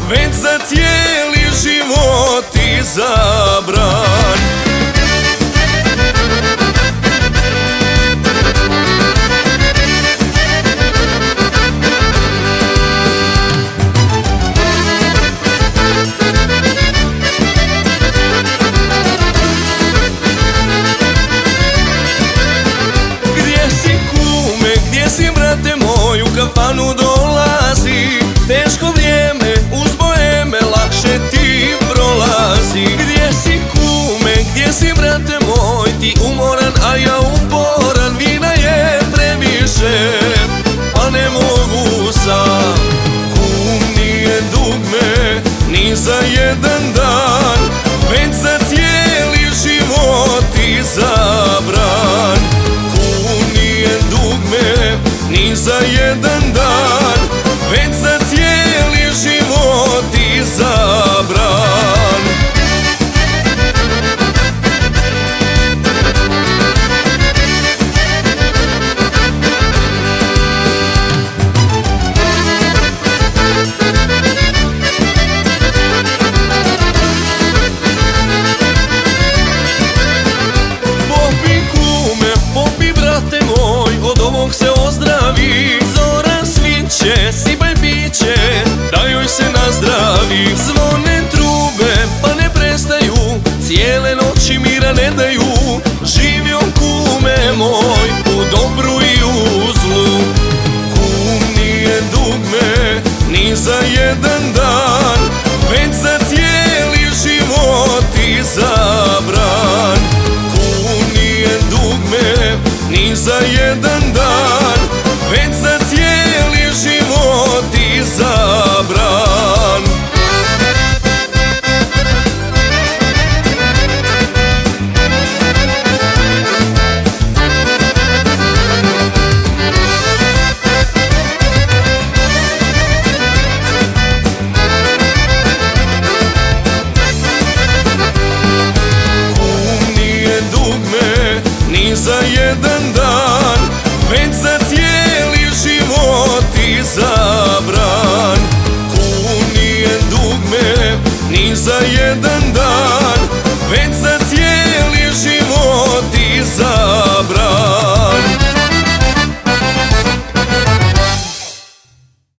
već za cijeli život izabran. Gdje si brate moj, u kafanu dolazi, teško vrijeme uz boheme lakše ti prolazi. Gdje si kume, gdje si brate moj, ti umoran a ja uporan, vina je previše pa ne mogu sam. Kum nije dugme ni za jedan dan, već za cijeli život izabran. Ni za jedan dan, već za cijeli život izabran. Popi kume, popi brate moj, od ovog se ozdravi. Zora sviće, sipaj piće, da joj se nazdravi. Zvone